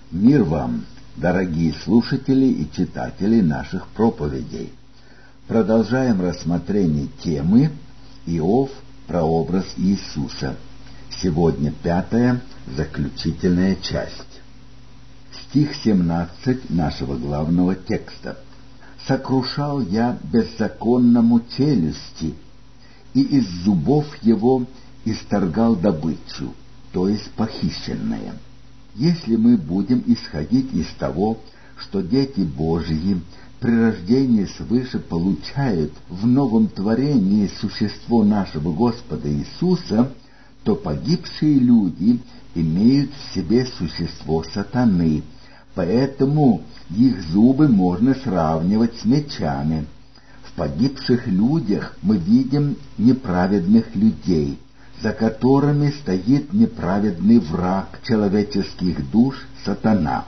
Мир вам, дорогие слушатели и читатели наших проповедей. Продолжаем рассмотрение темы «Иов. Прообраз Иисуса». Сегодня 5-я, заключительная часть. Стих 17 нашего главного текста. «Сокрушал я беззаконному челюсти, и из зубов его исторгал добычу», то есть похищенное. Если мы будем исходить из того, что дети Божьи при рождении свыше получают в новом творении существо нашего Господа Иисуса, то погибшие люди имеют в себе существо сатаны, поэтому их зубы можно сравнивать с мечами. В погибших людях мы видим неправедных людей, за которыми стоит неправедный враг человеческих душ сатана.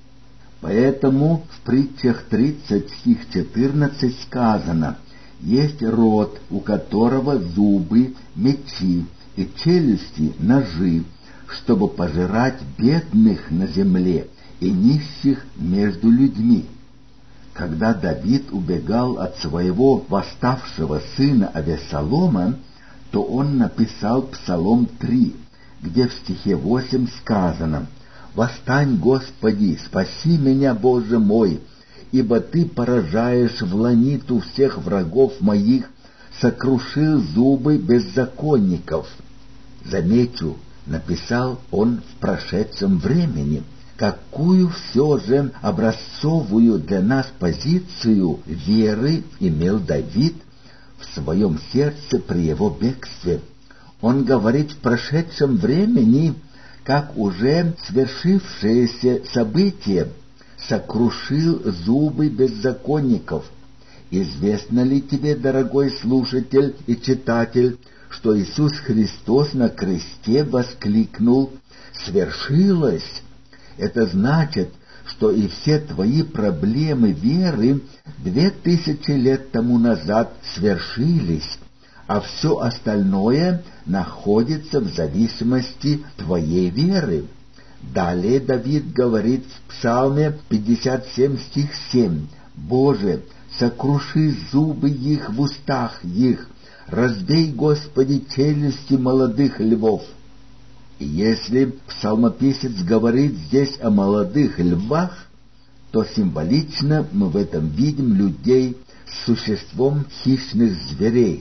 Поэтому в притчах 30 стих 14 сказано: «Есть род, у которого зубы — мечи, и челюсти — ножи, чтобы пожирать бедных на земле и нищих между людьми». Когда Давид убегал от своего восставшего сына Авессалома, то он написал Псалом 3, где в стихе 8 сказано: «Восстань, Господи, спаси меня, Боже мой, ибо Ты поражаешь в ланиту всех врагов моих, сокрушил зубы беззаконников». Замечу, написал он в прошедшем времени. Какую все же образцовую для нас позицию веры имел Давид в своем сердце при его бегстве. Он говорит в прошедшем времени, как уже свершившееся событие: «сокрушил зубы беззаконников». Известно ли тебе, дорогой слушатель и читатель, что Иисус Христос на кресте воскликнул: «Свершилось»? Это значит, что и все твои проблемы веры 2000 лет тому назад свершились, а все остальное находится в зависимости твоей веры. Далее Давид говорит в Псалме 57 стих 7: «Боже, сокруши зубы их в устах их, разбей, Господи, челюсти молодых львов». И если псалмописец говорит здесь о молодых львах, то символично мы в этом видим людей с существом хищных зверей.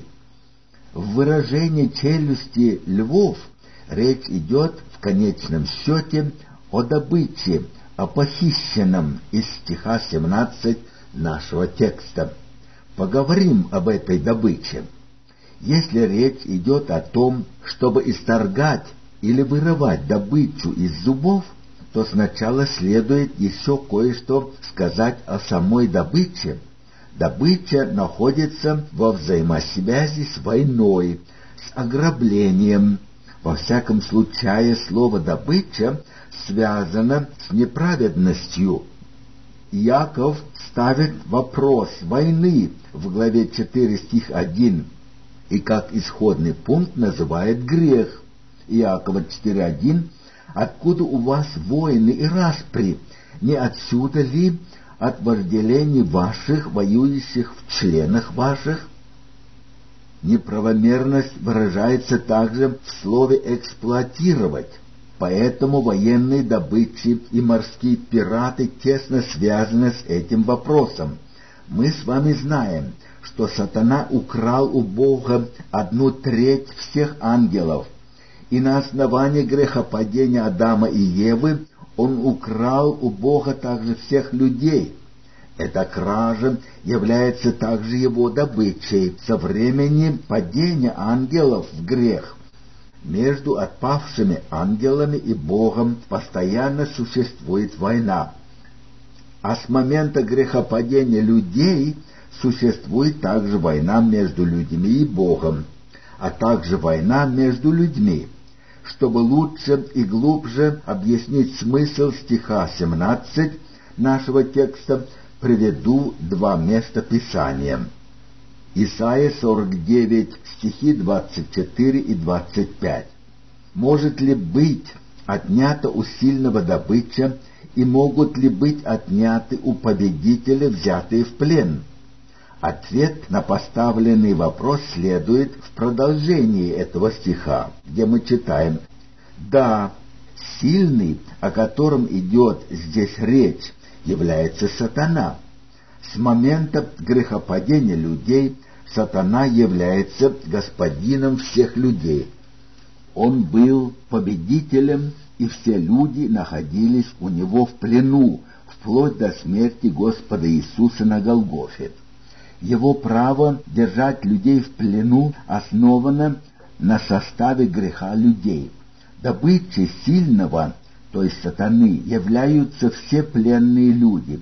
В выражении челюсти львов речь идет в конечном счете о добыче, о похищенном из стиха 17 нашего текста. Поговорим об этой добыче. Если речь идет о том, чтобы исторгать или вырывать добычу из зубов, то сначала следует еще кое-что сказать о самой добыче. Добыча находится во взаимосвязи с войной, с ограблением. Во всяком случае, слово «добыча» связано с неправедностью. Иаков ставит вопрос войны в главе 4 стих 1 и как исходный пункт называет грех. Иакова 4:1: «Откуда у вас войны и распри? Не отсюда ли от вожделений ваших, воюющих в членах ваших?» Неправомерность выражается также в слове «эксплуатировать». Поэтому военные добычи и морские пираты тесно связаны с этим вопросом. Мы с вами знаем, что сатана украл у Бога 1/3 всех ангелов, и на основании грехопадения Адама и Евы он украл у Бога также всех людей. Эта кража является также его добычей со времени падения ангелов в грех. Между отпавшими ангелами и Богом постоянно существует война. А с момента грехопадения людей существует также война между людьми и Богом, а также война между людьми. Чтобы лучше и глубже объяснить смысл стиха 17 нашего текста, приведу два места Писания. Исайя 49, стихи 24 и 25. «Может ли быть отнята у сильного добыча и могут ли быть отняты у победителя, взятые в плен? Ответ на поставленный вопрос следует в продолжении этого стиха, где мы читаем: «Да, сильный, о котором идет здесь речь, является сатана. С момента грехопадения людей сатана является господином всех людей. Он был победителем, и все люди находились у него в плену, вплоть до смерти Господа Иисуса на Голгофе. Его право держать людей в плену основано на составе греха людей. Добычей сильного, то есть сатаны, являются все пленные люди.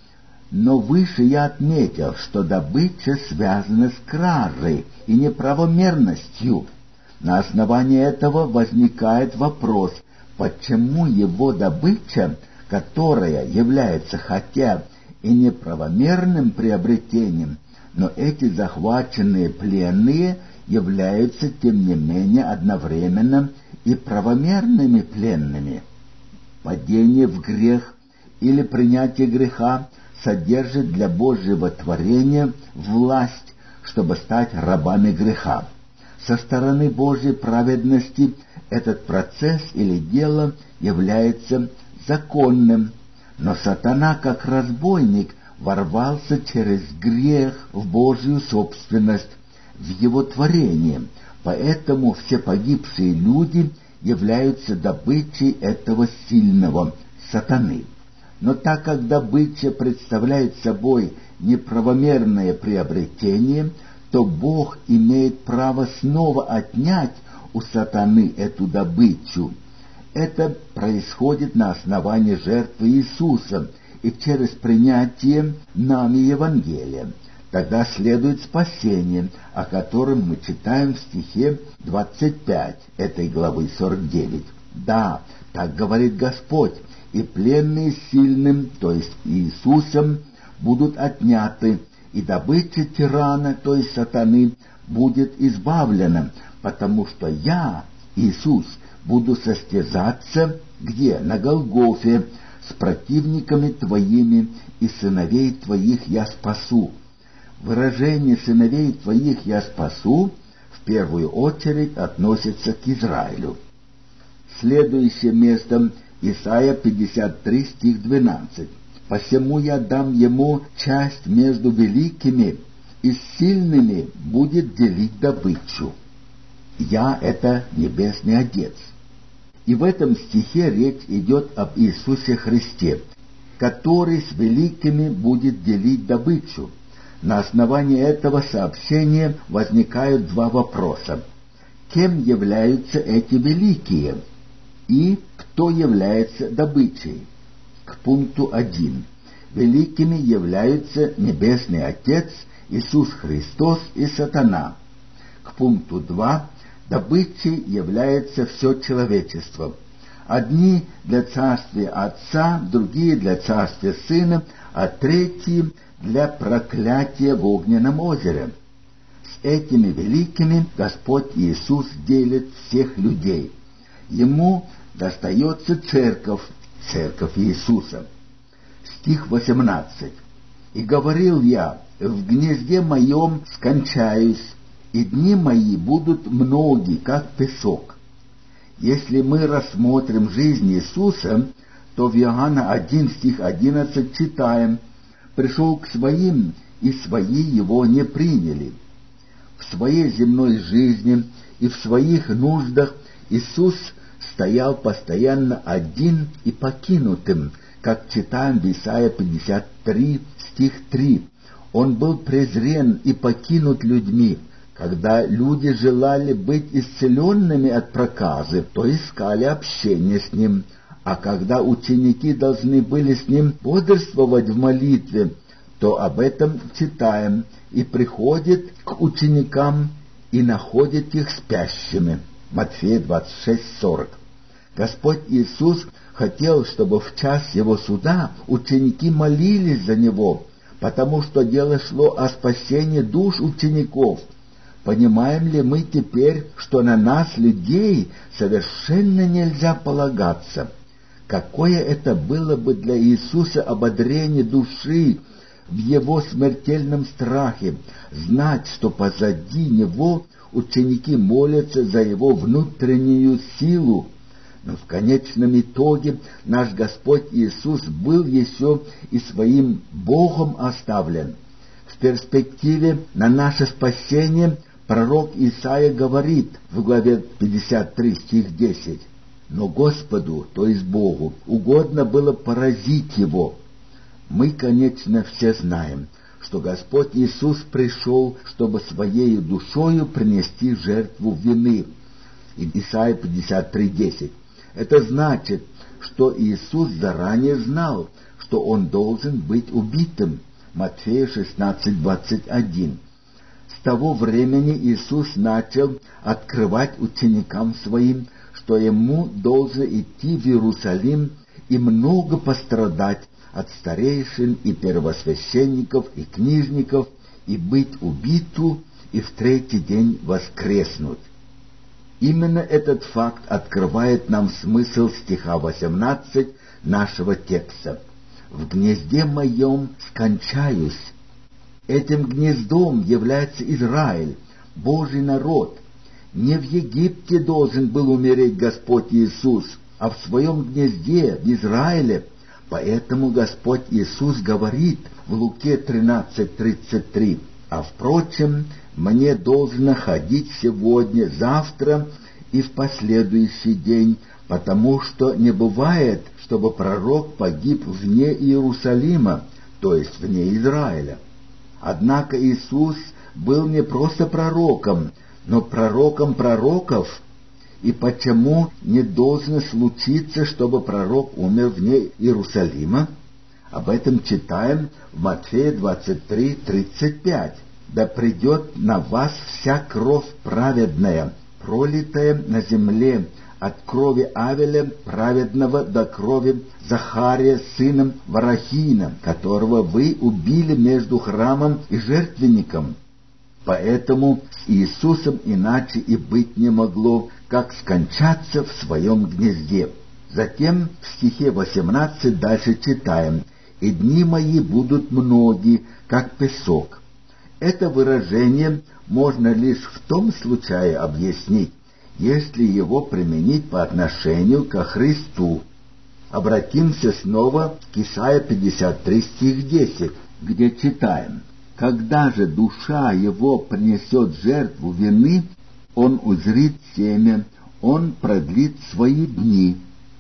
Но выше я отметил, что добыча связана с кражей и неправомерностью. На основании этого возникает вопрос, почему его добыча, которая является хотя и неправомерным приобретением, но эти захваченные пленные являются, тем не менее, одновременно и правомерными пленными. Падение в грех или принятие греха содержит для Божьего творения власть, чтобы стать рабами греха. Со стороны Божьей праведности этот процесс или дело является законным, но сатана, как разбойник, ворвался через грех в Божью собственность, в его творение, поэтому все погибшие люди являются добычей этого сильного сатаны. Но так как добыча представляет собой неправомерное приобретение, то Бог имеет право снова отнять у сатаны эту добычу. Это происходит на основании жертвы Иисуса и через принятие нами Евангелия. Тогда следует спасение, о котором мы читаем в стихе 25 этой главы 49. «Да, так говорит Господь, и пленные сильным, то есть Иисусом, будут отняты, и добыча тирана, то есть сатаны, будет избавлена, потому что я, Иисус, буду состязаться, где? На Голгофе, с противниками твоими, и сыновей твоих я спасу». Выражение «сыновей твоих я спасу» в первую очередь относится к Израилю. Следующее место — Исайя 53, стих 12. «Посему я дам ему часть между великими, и с сильными будет делить добычу». «Я» — это Небесный Отец. И в этом стихе речь идет об Иисусе Христе, который с великими будет делить добычу. На основании этого сообщения возникают два вопроса. Кем являются эти великие? И кто является добычей? К пункту 1. Великими являются Небесный Отец, Иисус Христос и сатана. К пункту 2. Добычей является все человечество. Одни для царствия Отца, другие для царствия Сына, а третьи для проклятия в огненном озере. С этими великими Господь Иисус делит всех людей. Ему достается церковь Иисуса. Стих 18. «И говорил я, в гнезде моем скончаюсь, и дни мои будут многие, как песок». Если мы рассмотрим жизнь Иисуса, то в Иоанна 1, стих 11 читаем: «Пришел к своим, и свои его не приняли». В своей земной жизни и в своих нуждах Иисус стоял постоянно один и покинутым, как читаем в Исайя 53, стих 3. Он был презрен и покинут людьми. Когда люди желали быть исцеленными от проказы, то искали общение с Ним, а когда ученики должны были с Ним бодрствовать в молитве, то об этом читаем: «И приходит к ученикам и находит их спящими». Матфея 26:40. Господь Иисус хотел, чтобы в час Его суда ученики молились за Него, потому что дело шло о спасении душ учеников. Понимаем ли мы теперь, что на нас, людей, совершенно нельзя полагаться? Какое это было бы для Иисуса ободрение души в Его смертельном страхе, знать, что позади Него ученики молятся за Его внутреннюю силу. Но в конечном итоге наш Господь Иисус был еще и своим Богом оставлен. В перспективе на наше спасение пророк Исаия говорит в главе 53, стих 10: «Но Господу, то есть Богу, угодно было поразить Его». Мы, конечно, все знаем, что Господь Иисус пришел, чтобы своей душою принести жертву вины. Исайя 53:10. Это значит, что Иисус заранее знал, что Он должен быть убитым. Матфея 16:21. С того времени Иисус начал открывать ученикам Своим, что Ему должно идти в Иерусалим и много пострадать от старейшин и первосвященников и книжников, и быть убиту, и в третий день воскреснуть. Именно этот факт открывает нам смысл стиха 18 нашего текста. «В гнезде моем скончаюсь». Этим гнездом является Израиль, Божий народ. Не в Египте должен был умереть Господь Иисус, а в своем гнезде, в Израиле. Поэтому Господь Иисус говорит в Луке 13:33: «А впрочем, мне должно ходить сегодня, завтра и в последующий день, потому что не бывает, чтобы пророк погиб вне Иерусалима, то есть вне Израиля». Однако Иисус был не просто пророком, но пророком пророков. И почему не должно случиться, чтобы пророк умер вне Иерусалима? Об этом читаем в Матфея 23:35. «Да придет на вас вся кровь праведная, пролитая на земле, от крови Авеля праведного до крови Захария сыном Варахина, которого вы убили между храмом и жертвенником». Поэтому с Иисусом иначе и быть не могло, как скончаться в своем гнезде. Затем в стихе 18 дальше читаем: «И дни мои будут многие, как песок». Это выражение можно лишь в том случае объяснить, если его применить по отношению ко Христу. Обратимся снова к Исайя 53, стих 10, где читаем: «Когда же душа его принесет жертву вины, он узрит семя, он продлит свои дни».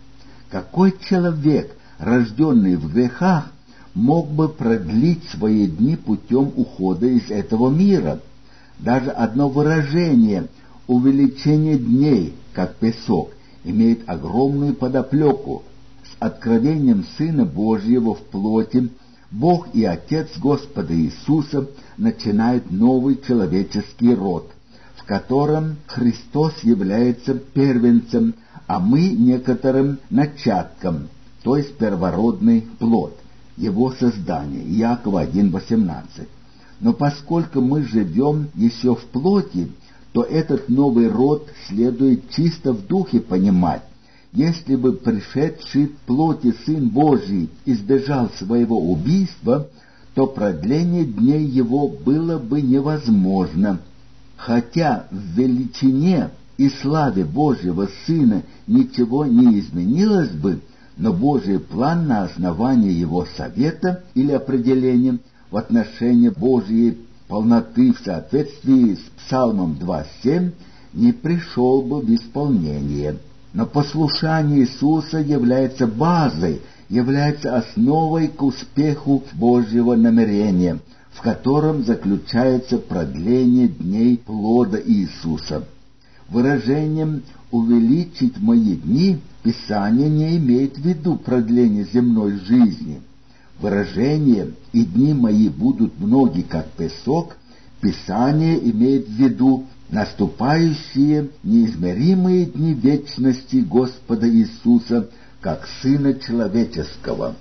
Какой человек, рожденный в грехах, мог бы продлить свои дни путем ухода из этого мира? Даже одно выражение «увеличение дней, как песок» имеет огромную подоплеку. С откровением Сына Божьего в плоти Бог и Отец Господа Иисуса начинают новый человеческий род, в котором Христос является первенцем, а мы некоторым начатком, то есть первородный плод, его создание. Иакова 1:18. Но поскольку мы живем еще в плоти, то этот новый род следует чисто в духе понимать. Если бы пришедший в плоти Сын Божий избежал своего убийства, то продление дней его было бы невозможно. Хотя в величине и славе Божьего Сына ничего не изменилось бы, но Божий план на основании Его совета или определения в отношении Божьей полноты в соответствии с Псалмом 2:7 не пришел бы в исполнение. Но послушание Иисуса является базой, является основой к успеху Божьего намерения, в котором заключается продление дней плода Иисуса. Выражением «увеличить мои дни» Писание не имеет в виду продление земной жизни. Выражение «и дни мои будут многие, как песок» Писание имеет в виду наступающие неизмеримые дни вечности Господа Иисуса, как Сына Человеческого.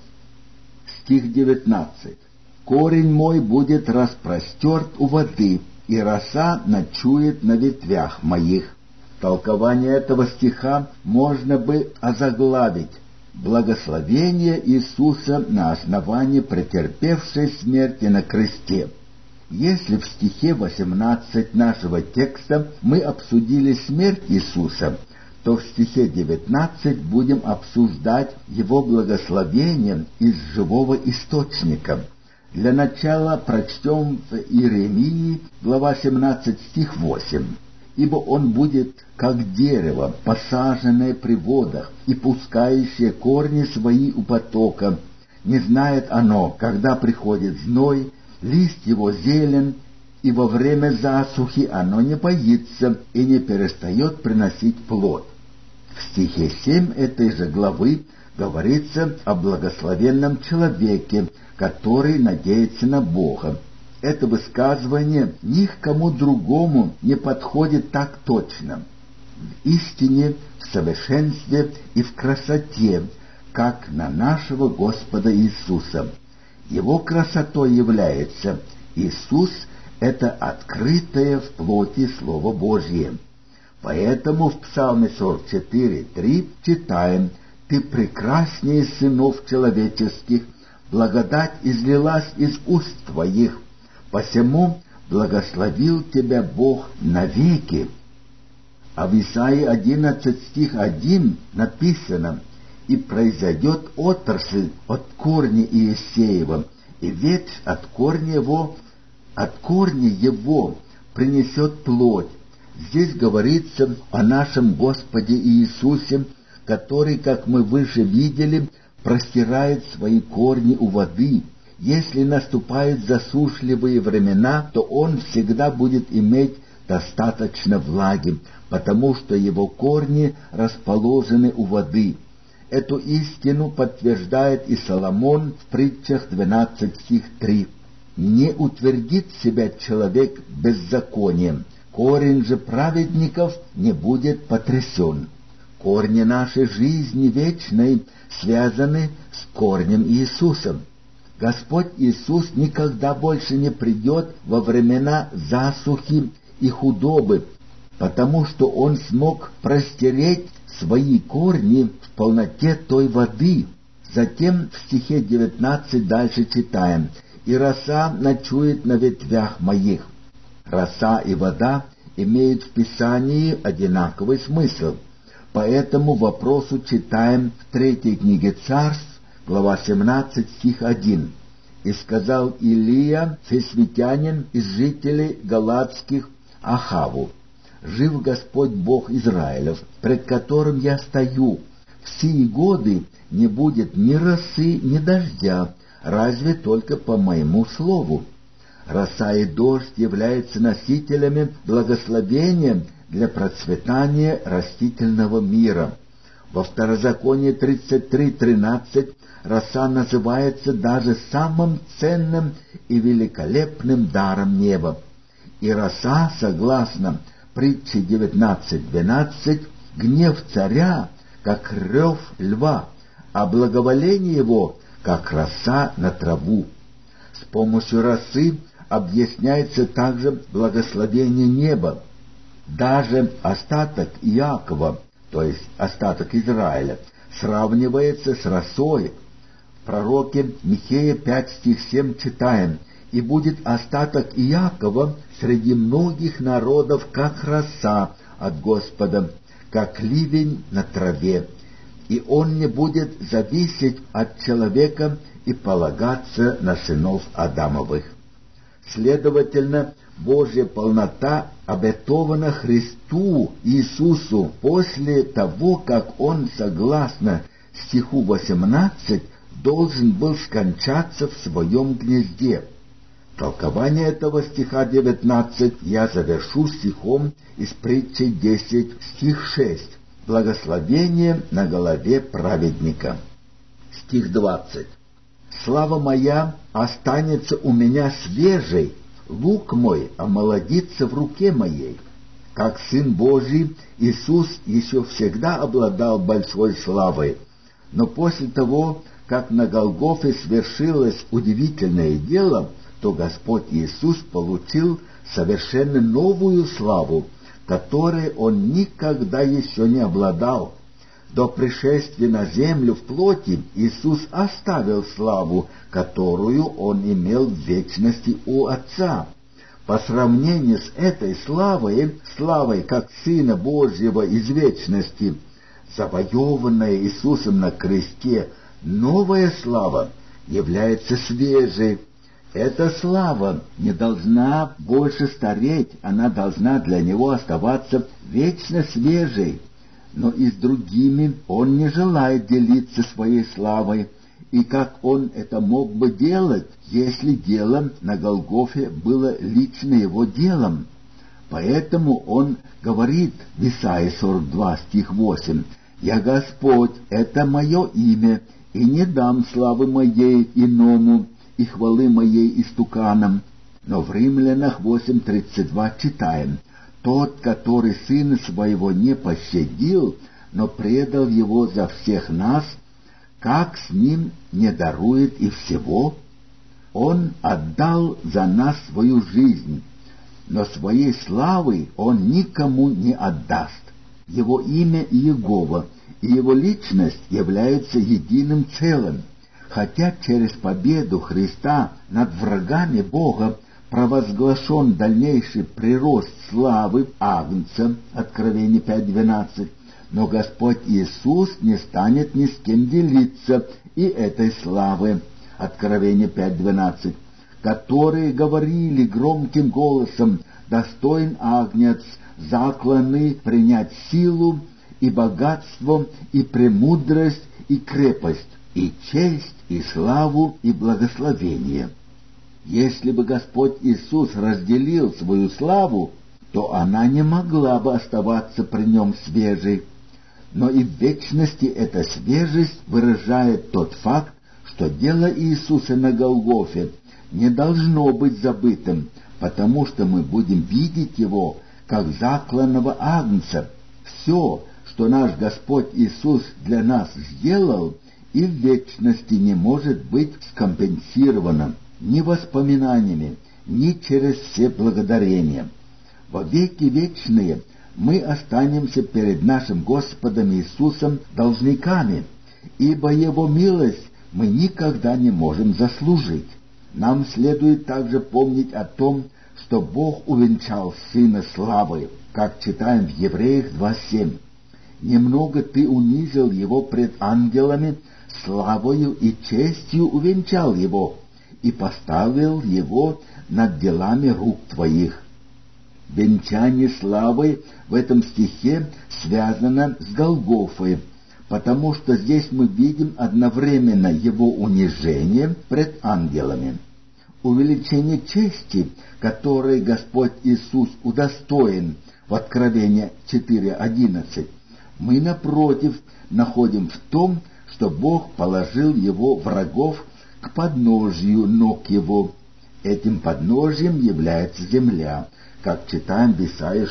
Стих 19. «Корень мой будет распростерт у воды, и роса ночует на ветвях моих». Толкование этого стиха можно бы озаглавить: благословение Иисуса на основании претерпевшей смерти на кресте. Если в стихе 18 нашего текста мы обсудили смерть Иисуса, то в стихе 19 будем обсуждать Его благословение из живого источника. Для начала прочтем в Иеремии, глава 17, стих 8. «Ибо он будет, как дерево, посаженное при водах и пускающее корни свои у потока. Не знает оно, когда приходит зной, лист его зелен, и во время засухи оно не боится и не перестает приносить плод». В стихе 7 этой же главы говорится о благословенном человеке, который надеется на Бога. Это высказывание ни к кому другому не подходит так точно. В истине, в совершенстве и в красоте, как на нашего Господа Иисуса. Его красотой является Иисус — это открытое в плоти Слово Божье. Поэтому в Псалме 44:3 читаем: «Ты прекраснее сынов человеческих, благодать излилась из уст твоих, посему благословил тебя Бог навеки». А в Исаии 11 стих 1 написано: «И произойдет отрасль от корня Иисеева, и ветвь от корня его принесет плоть». Здесь говорится о нашем Господе Иисусе, который, как мы выше видели, простирает свои корни у воды. Если наступают засушливые времена, то Он всегда будет иметь достаточно влаги, потому что Его корни расположены у воды. Эту истину подтверждает и Соломон в притчах 12 стих 3. «Не утвердит себя человек беззаконием, корень же праведников не будет потрясен». Корни нашей жизни вечной связаны с корнем Иисусом. Господь Иисус никогда больше не придет во времена засухи и худобы, потому что Он смог простереть свои корни в полноте той воды. Затем в стихе 19 дальше читаем: «И роса ночует на ветвях моих». Роса и вода имеют в Писании одинаковый смысл. По этому вопросу читаем в 3 книге Царств, глава 17, стих 1. «И сказал Илия, фесвитянин из жителей галатских, Ахаву: жив Господь Бог Израилев, пред которым я стою, в сии годы не будет ни росы, ни дождя, разве только по моему слову». Роса и дождь являются носителями благословения для процветания растительного мира. Во Второзаконии 33:13 роса называется даже самым ценным и великолепным даром неба. И роса, согласно притче 19:12, гнев царя, как рев льва, а благоволение его, как роса на траву. С помощью росы объясняется также благословение неба. Даже остаток Иакова, то есть остаток Израиля, сравнивается с росой. В пророке Михея 5 стих 7 читаем: «И будет остаток Иакова среди многих народов, как роса от Господа, как ливень на траве, и он не будет зависеть от человека и полагаться на сынов Адамовых». Следовательно, Божья полнота обетована Христу Иисусу после того, как Он, согласно стиху 18, должен был скончаться в своем гнезде. Толкование этого стиха 19 я завершу стихом из притчи 10, стих 6. «Благословение на голове праведника». Стих 20. «Слава моя останется у меня свежей, лук мой омолодится в руке моей». Как Сын Божий, Иисус еще всегда обладал большой славой, но после того, как на Голгофе свершилось удивительное дело, то Господь Иисус получил совершенно новую славу, которой Он никогда еще не обладал. До пришествия на землю в плоти Иисус оставил славу, которую Он имел в вечности у Отца. По сравнению с этой славой как Сына Божьего из вечности, завоеванная Иисусом на кресте, новая слава является свежей. Эта слава не должна больше стареть, она должна для Него оставаться вечно свежей. Но и с другими Он не желает делиться своей славой, и как Он это мог бы делать, если дело на Голгофе было лично Его делом? Поэтому Он говорит в Исаии 42, стих 8: «Я Господь, это мое имя, и не дам славы моей иному, и хвалы моей истуканам». Но в Римлянах 8:32 читаем: «Тот, который Сына Своего не пощадил, но предал Его за всех нас, как с Ним не дарует и всего? Он отдал за нас свою жизнь, но своей славы Он никому не отдаст». Его имя Иегова и Его личность являются единым целым. Хотя через победу Христа над врагами Бога провозглашен дальнейший прирост славы Агнца, Откровение 5:12, но Господь Иисус не станет ни с кем делиться и этой славы, Откровение 5:12, которые говорили громким голосом: «Достоин Агнец, закланный принять силу и богатство, и премудрость, и крепость, и честь, и славу, и благословение». Если бы Господь Иисус разделил свою славу, то она не могла бы оставаться при Нем свежей. Но и в вечности эта свежесть выражает тот факт, что дело Иисуса на Голгофе не должно быть забытым, потому что мы будем видеть Его как закланного Агнца. Все, что наш Господь Иисус для нас сделал, и в вечности не может быть скомпенсировано ни воспоминаниями, ни через все благодарения. Во веки вечные мы останемся перед нашим Господом Иисусом должниками, ибо Его милость мы никогда не можем заслужить. Нам следует также помнить о том, что Бог увенчал Сына славой, как читаем в Евреях 2:7. «Немного Ты унизил Его пред ангелами, славою и честью увенчал Его, и поставил Его над делами рук Твоих». Венчание славой в этом стихе связано с Голгофой, потому что здесь мы видим одновременно Его унижение пред ангелами, увеличение чести, которой Господь Иисус удостоен в Откровении 4:11. Мы, напротив, находим в том, что Бог положил Его врагов к подножию ног Его. Этим подножием является земля, как читаем в Исаии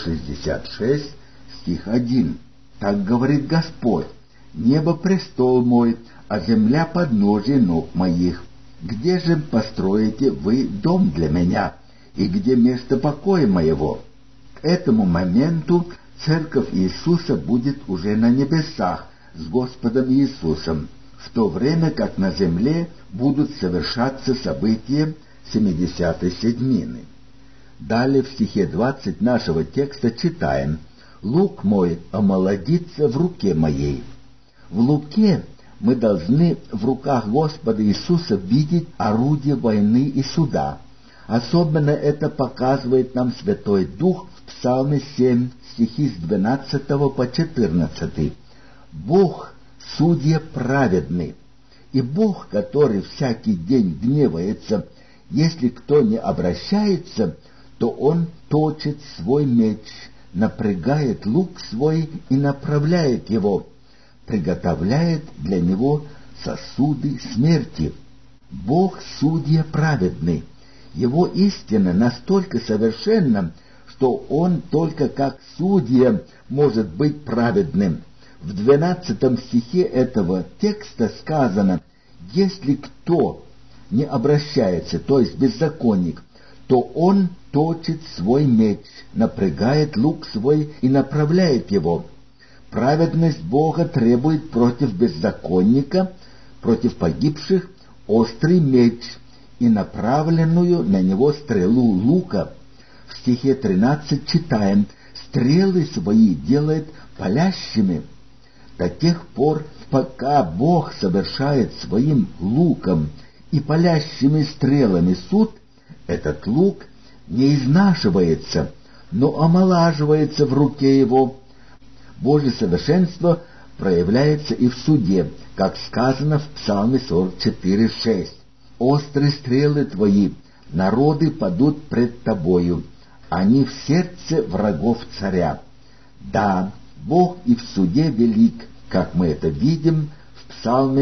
66, стих 1. «Так говорит Господь: небо престол мой, а земля подножие ног моих. Где же построите вы дом для меня, и где место покоя моего?» К этому моменту Церковь Иисуса будет уже на небесах с Господом Иисусом, в то время как на земле будут совершаться события 70-й седмины. Далее в стихе 20 нашего текста читаем: «Лук мой омолодится в руке моей». В луке мы должны в руках Господа Иисуса видеть орудие войны и суда. Особенно это показывает нам Святой Дух в Псалме 7, стихи с 12 по 14. «Бог — судья праведный, и Бог, который всякий день гневается, если кто не обращается, то он точит свой меч, напрягает лук свой и направляет его, приготовляет для него сосуды смерти. Бог — судья праведный. Его истина настолько совершенна, что Он только как судья может быть праведным. В 12 стихе этого текста сказано: «Если кто не обращается, то есть беззаконник, то он точит свой меч, напрягает лук свой и направляет его, Праведность Бога требует против беззаконника, против погибших, острый меч и направленную на него стрелу лука. В стихе 13 читаем: «Стрелы свои делает палящими». До тех пор, пока Бог совершает своим луком и палящими стрелами суд, этот лук не изнашивается, но омолаживается в руке его. Божье совершенство проявляется и в суде, как сказано в Псалме 44:6. «Острые стрелы твои, народы падут пред тобою, они в сердце врагов царя». Да, Бог и в суде велик, как мы это видим в Псалме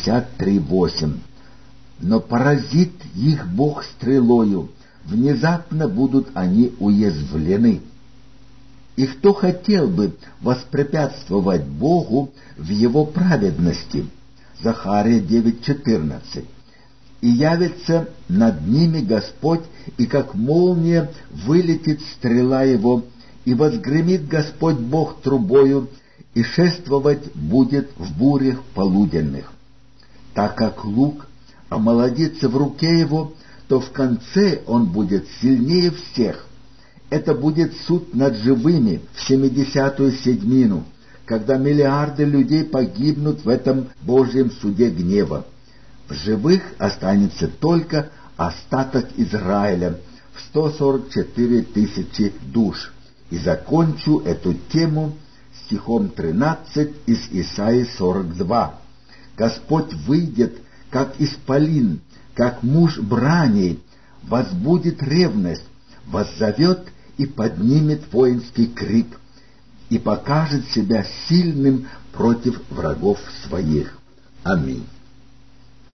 63:8. Но поразит их Бог стрелою, внезапно будут они уязвлены. И кто хотел бы воспрепятствовать Богу в его праведности? Захария 9:14. «И явится над ними Господь, и как молния вылетит стрела его, и возгремит Господь Бог трубою, и шествовать будет в бурях полуденных. Так как лук омолодится в руке его, то в конце он будет сильнее всех. Это будет суд над живыми в 70-ю седьмину, когда миллиарды людей погибнут в этом Божьем суде гнева. В живых останется только остаток Израиля в 144 тысячи душ. И закончу эту тему стихом 13 из Исаии 42. «Господь выйдет, как исполин, как муж брани, возбудит ревность, воззовет и поднимет воинский крик, и покажет себя сильным против врагов своих». Аминь.